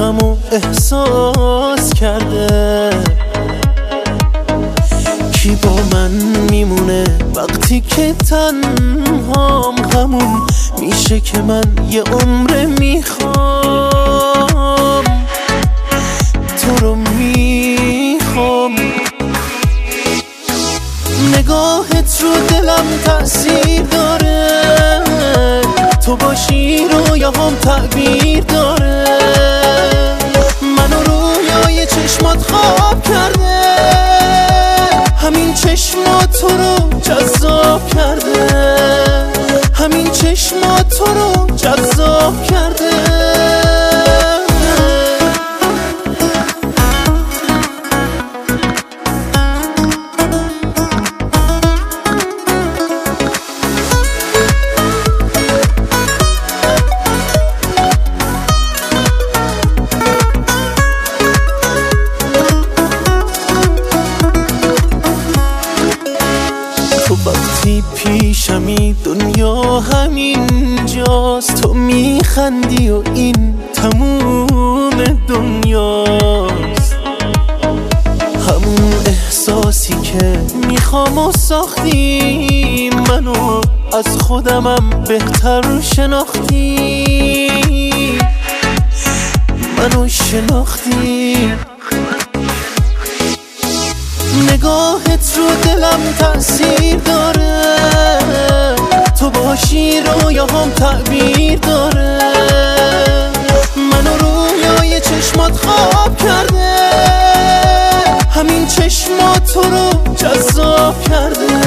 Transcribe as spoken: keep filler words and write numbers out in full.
عشقمو احساس کرده. کی با من میمونه وقتی که تنهام؟ همون میشه که من یه عمر میخوام، تو رو میخوام. نگاهت رو دلم تأثیر داره، تو باشی رویاهام تعبیر داره. منو رویای چشمات خواب کرده، همین چشمات تو رو جذاب کرده، همین چشمات تو رو جذاب کرده. تو وقتی پیشمی دنیا همین جاست، تو میخندی و این تموم دنیاست. همون احساسی که میخوام و ساختی، منو از خودمم بهتر شناختی، منو شناختی. نگاهت رو دلم تأثیر داره، تو باشی رویاهام تعبیر داره. منو رویای چشمات خواب کرده، همین چشمات تو رو جذاب کرده،